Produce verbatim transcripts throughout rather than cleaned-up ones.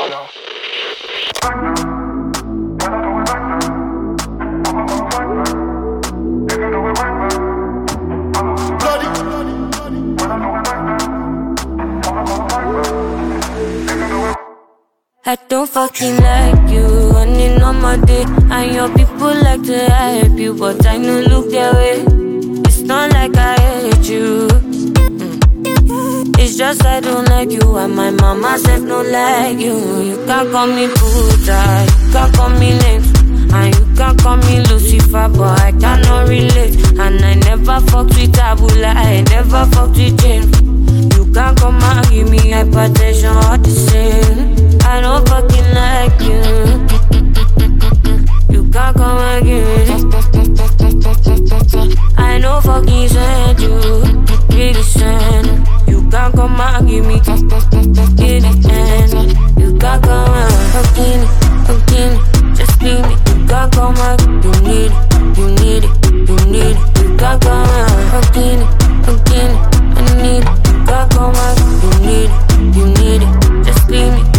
follow. I don't fucking like you, running on my day. And your people like to hype you, but I no look their way. It's not like I hate you, mm. It's just I don't like you, and my mama said no like you. You can't call me puta, you can't call me names, and you can't call me Lucifer, but I cannot relate. And I never fucked with Abula, I never fucked with James. You can't come and give me hypertension all the same. I don't fucking like you. You can't come and give me. I know fucking send you. Really send. You can't come and give me. In the end, you can't come and fucking, fucking, just leave me. You can't come and you need it, you need it, you need it. You can't come and fucking, fucking, I need it. You can't come and you need it, you need it. Just leave me.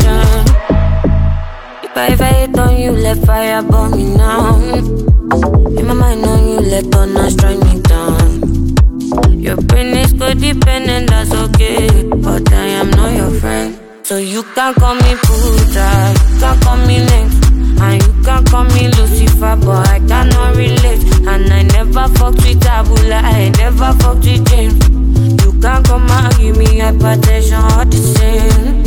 If I fight on you, let fire burn me now. In my mind on you, let thunder strike me down. Your brain is codependent, that's okay, but I am not your friend. So you can't call me puta, you can't call me names, and you can't call me Lucifer, but I cannot relate. And I never fucked with Abula, I never fucked with James. You can't come and give me hypertension all the same.